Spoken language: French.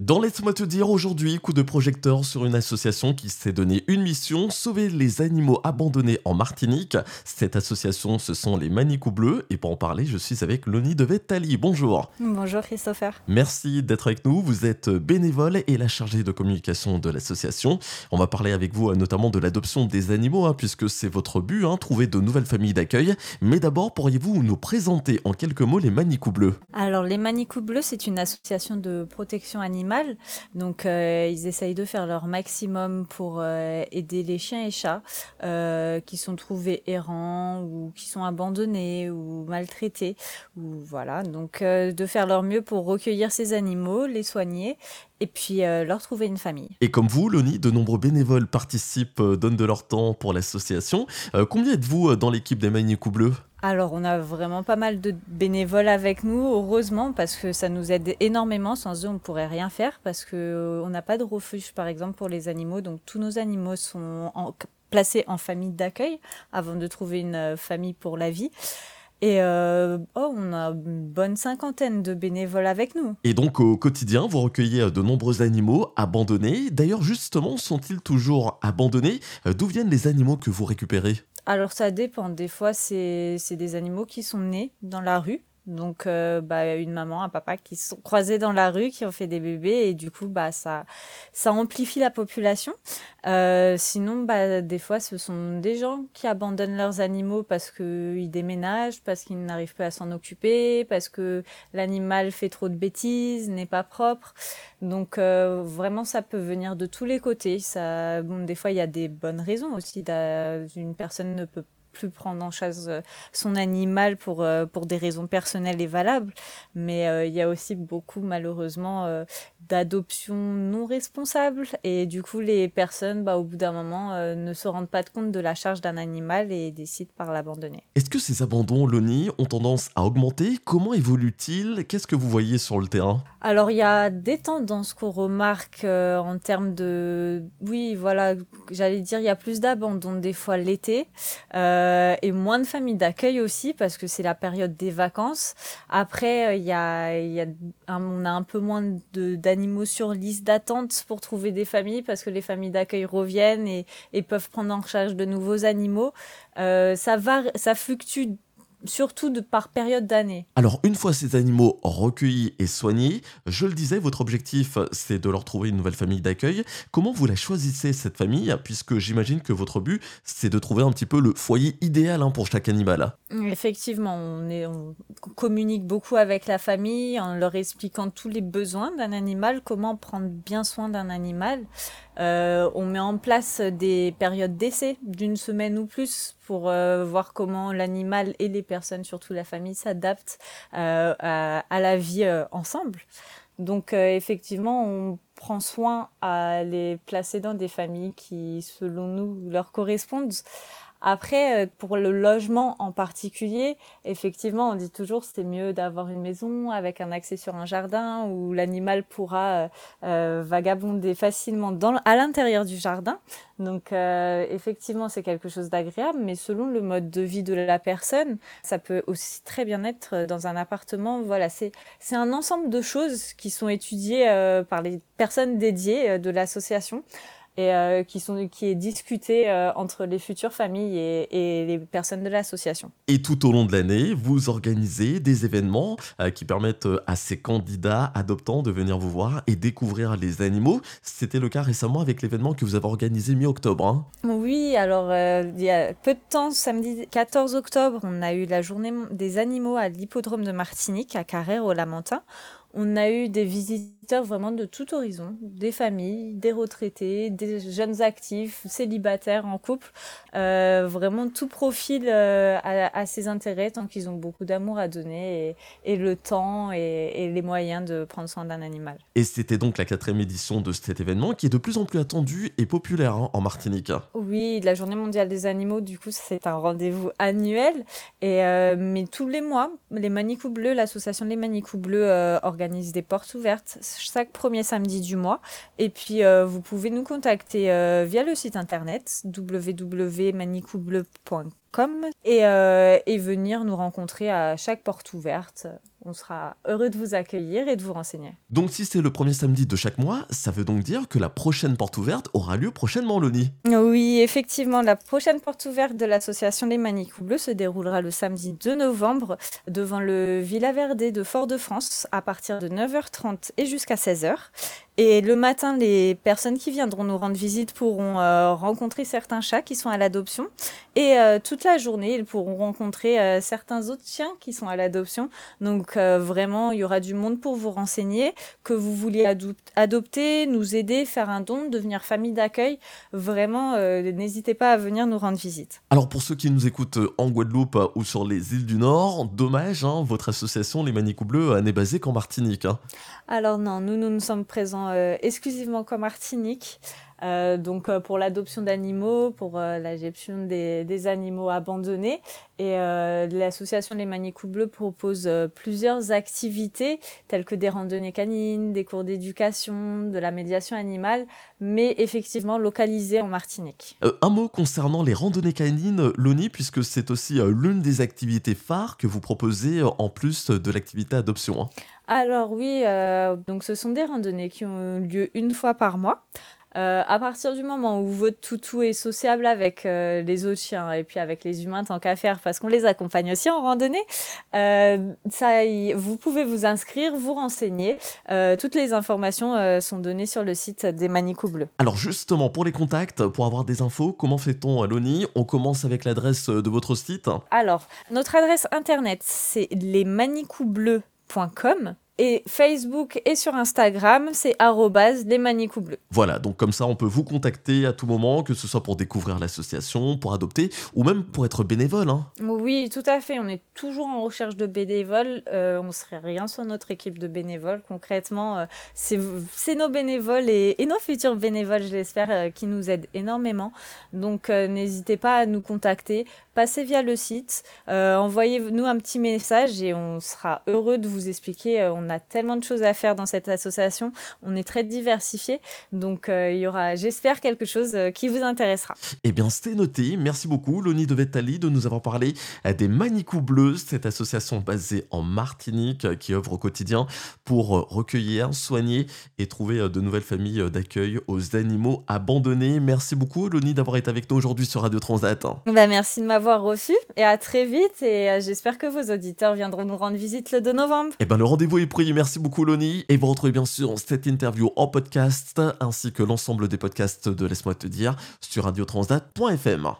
Dans Laisse-moi te dire, aujourd'hui, coup de projecteur sur une association qui s'est donné une mission, sauver les animaux abandonnés en Martinique. Cette association, ce sont les Manicous Bleus. Et pour en parler, je suis avec Loni de Vettali. Bonjour. Bonjour Christopher. Merci d'être avec nous. Vous êtes bénévole et la chargée de communication de l'association. On va parler avec vous notamment de l'adoption des animaux, puisque c'est votre but, trouver de nouvelles familles d'accueil. Mais d'abord, pourriez-vous nous présenter en quelques mots les Manicous Bleus? Alors les Manicous Bleus, c'est une association de protection animale. Donc ils essayent de faire leur maximum pour aider les chiens et chats qui sont trouvés errants ou qui sont abandonnés ou maltraités. Ou voilà, donc de faire leur mieux pour recueillir ces animaux, les soigner et puis leur trouver une famille. Et comme vous, Loni, de nombreux bénévoles participent, donnent de leur temps pour l'association. Combien êtes-vous dans l'équipe des Manicous Bleus? Alors, on a vraiment pas mal de bénévoles avec nous, heureusement, parce que ça nous aide énormément. Sans eux, on ne pourrait rien faire, parce qu'on n'a pas de refuge, par exemple, pour les animaux. Donc, tous nos animaux sont placés en famille d'accueil avant de trouver une famille pour la vie. Et on a une bonne cinquantaine de bénévoles avec nous. Et donc au quotidien, vous recueillez de nombreux animaux abandonnés. D'ailleurs, justement, sont-ils toujours abandonnés? D'où viennent les animaux que vous récupérez? Alors ça dépend, des fois c'est des animaux qui sont nés dans la rue, donc une maman, un papa qui se sont croisés dans la rue, qui ont fait des bébés et du coup ça amplifie la population. Sinon des fois ce sont des gens qui abandonnent leurs animaux parce qu'ils déménagent, parce qu'ils n'arrivent pas à s'en occuper, parce que l'animal fait trop de bêtises, n'est pas propre. Donc vraiment ça peut venir de tous les côtés. Des fois il y a des bonnes raisons aussi. Une personne ne peut plus prendre en charge son animal pour des raisons personnelles et valables. Mais il y a aussi beaucoup, malheureusement, d'adoptions non responsables. Et du coup, les personnes, au bout d'un moment, ne se rendent pas compte de la charge d'un animal et décident par l'abandonner. Est-ce que ces abandons, Loni, ont tendance à augmenter? Comment évoluent-ils? Qu'est-ce que vous voyez sur le terrain? Alors, il y a des tendances qu'on remarque en termes de... Oui, voilà, j'allais dire, il y a plus d'abandons des fois l'été et moins de familles d'accueil aussi parce que c'est la période des vacances. Après, on a un peu moins d'animaux sur liste d'attente pour trouver des familles parce que les familles d'accueil reviennent et peuvent prendre en charge de nouveaux animaux. Ça fluctue surtout par période d'année. Alors, une fois ces animaux recueillis et soignés, je le disais, votre objectif, c'est de leur trouver une nouvelle famille d'accueil. Comment vous la choisissez, cette famille? Puisque j'imagine que votre but, c'est de trouver un petit peu le foyer idéal pour chaque animal. Effectivement, on communique beaucoup avec la famille en leur expliquant tous les besoins d'un animal, comment prendre bien soin d'un animal. On met en place des périodes d'essai d'une semaine ou plus pour voir comment l'animal et les personnes, surtout la famille, s'adaptent à la vie ensemble. Donc effectivement, on prend soin à les placer dans des familles qui, selon nous, leur correspondent. Après, pour le logement en particulier, effectivement, on dit toujours c'est mieux d'avoir une maison avec un accès sur un jardin où l'animal pourra vagabonder facilement à l'intérieur du jardin. Donc, effectivement, c'est quelque chose d'agréable, mais selon le mode de vie de la personne, ça peut aussi très bien être dans un appartement. Voilà, c'est un ensemble de choses qui sont étudiées par les personnes dédiées de l'association. Et qui est discuté entre les futures familles et les personnes de l'association. Et tout au long de l'année, vous organisez des événements qui permettent à ces candidats adoptants de venir vous voir et découvrir les animaux. C'était le cas récemment avec l'événement que vous avez organisé mi-octobre. Oui, alors il y a peu de temps, samedi 14 octobre, on a eu la journée des animaux à l'hippodrome de Martinique, à Carrère, au Lamentin. On a eu des visiteurs vraiment de tout horizon, des familles, des retraités, des jeunes actifs, célibataires, en couple. Vraiment tout profil à ses intérêts tant qu'ils ont beaucoup d'amour à donner et le temps et les moyens de prendre soin d'un animal. Et c'était donc la 4e édition de cet événement qui est de plus en plus attendu et populaire en Martinique. Oui, la Journée mondiale des animaux, du coup, c'est un rendez-vous annuel. Mais tous les mois, les Manicous Bleus, l'association Les Manicous Bleus organise des portes ouvertes chaque premier samedi du mois. Et puis, vous pouvez nous contacter via le site internet www.manicousbleu.com et venir nous rencontrer à chaque porte ouverte. on sera heureux de vous accueillir et de vous renseigner. Donc si c'est le premier samedi de chaque mois, ça veut donc dire que la prochaine porte ouverte aura lieu prochainement, Loni. Oui, effectivement, la prochaine porte ouverte de l'association Les Manicous Bleus se déroulera le samedi 2 novembre devant le Villa Verde de Fort-de-France à partir de 9h30 et jusqu'à 16h. Et le matin, les personnes qui viendront nous rendre visite pourront rencontrer certains chats qui sont à l'adoption. Et toute la journée, ils pourront rencontrer certains autres chiens qui sont à l'adoption. Donc vraiment, il y aura du monde pour vous renseigner, que vous vouliez adopter, nous aider, faire un don, devenir famille d'accueil. Vraiment, n'hésitez pas à venir nous rendre visite. Alors pour ceux qui nous écoutent en Guadeloupe ou sur les îles du Nord, dommage, votre association Les Manicous Bleus n'est basée qu'en Martinique. Alors non, nous sommes présents exclusivement qu'en Martinique. Donc pour l'adoption d'animaux, pour la gestion des animaux abandonnés. Et l'association Les Manicous Bleus propose plusieurs activités telles que des randonnées canines, des cours d'éducation, de la médiation animale, mais effectivement localisées en Martinique. Un mot concernant les randonnées canines, Loni, puisque c'est aussi l'une des activités phares que vous proposez en plus de l'activité adoption. Alors oui, donc ce sont des randonnées qui ont lieu une fois par mois. À partir du moment où votre toutou est sociable avec les autres chiens et puis avec les humains tant qu'à faire, parce qu'on les accompagne aussi en randonnée, vous pouvez vous inscrire, vous renseigner. Toutes les informations sont données sur le site des Manicous Bleus. Alors justement, pour les contacts, pour avoir des infos, comment fait-on, Loni? On commence avec l'adresse de votre site. Alors, notre adresse internet, c'est lesmanicousbleus.com. Et Facebook et sur Instagram, c'est @lesmanicousbleus. Voilà, donc comme ça, on peut vous contacter à tout moment, que ce soit pour découvrir l'association, pour adopter, ou même pour être bénévole. Oui, tout à fait. On est toujours en recherche de bénévoles. On ne serait rien sans notre équipe de bénévoles. Concrètement, c'est nos bénévoles et nos futurs bénévoles, je l'espère, qui nous aident énormément. Donc, n'hésitez pas à nous contacter. Passez via le site, envoyez-nous un petit message et on sera heureux de vous expliquer. On a tellement de choses à faire dans cette association. On est très diversifié. Donc, il y aura, j'espère, quelque chose qui vous intéressera. Eh bien, c'était noté. Merci beaucoup, Loni de Vettali, de nous avoir parlé des Manicous Bleus, cette association basée en Martinique qui œuvre au quotidien pour recueillir, soigner et trouver de nouvelles familles d'accueil aux animaux abandonnés. Merci beaucoup, Loni, d'avoir été avec nous aujourd'hui sur Radio Transat. Merci de m'avoir reçu et à très vite. Et j'espère que vos auditeurs viendront nous rendre visite le 2 novembre. Eh bien, le rendez-vous est pris. Merci beaucoup, Loni. Et vous retrouvez bien sûr cette interview en podcast ainsi que l'ensemble des podcasts de Laisse-moi te dire sur radiotransat.fm.